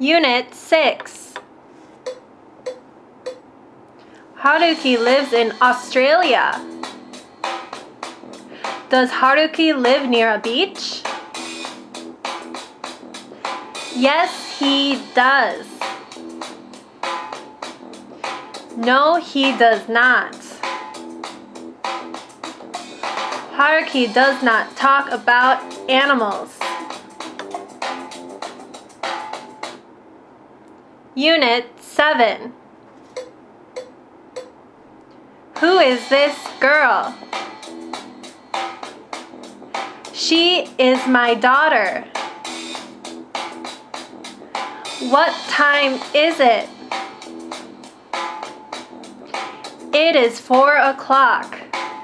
Unit 6. Haruki lives in Australia. Does Haruki live near a beach? Yes, he does. No, he does not. Haruki does not talk about animals. Unit 7. Who is this girl? She is my daughter. What time is it? It is 4 o'clock.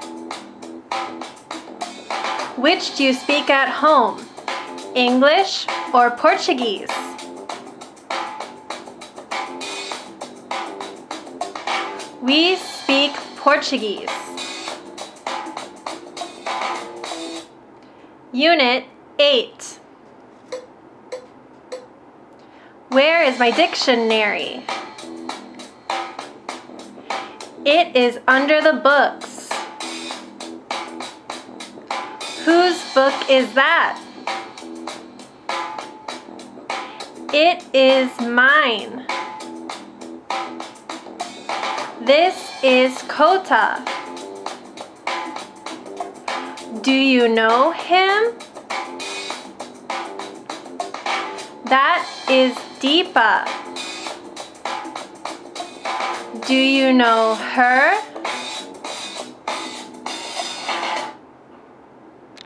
Which do you speak at home? English or Portuguese? We speak Portuguese. Unit 8. Where is my dictionary? It is under the books. Whose book is that? It is mine. This is Kota. Do you know him? That is Deepa. Do you know her?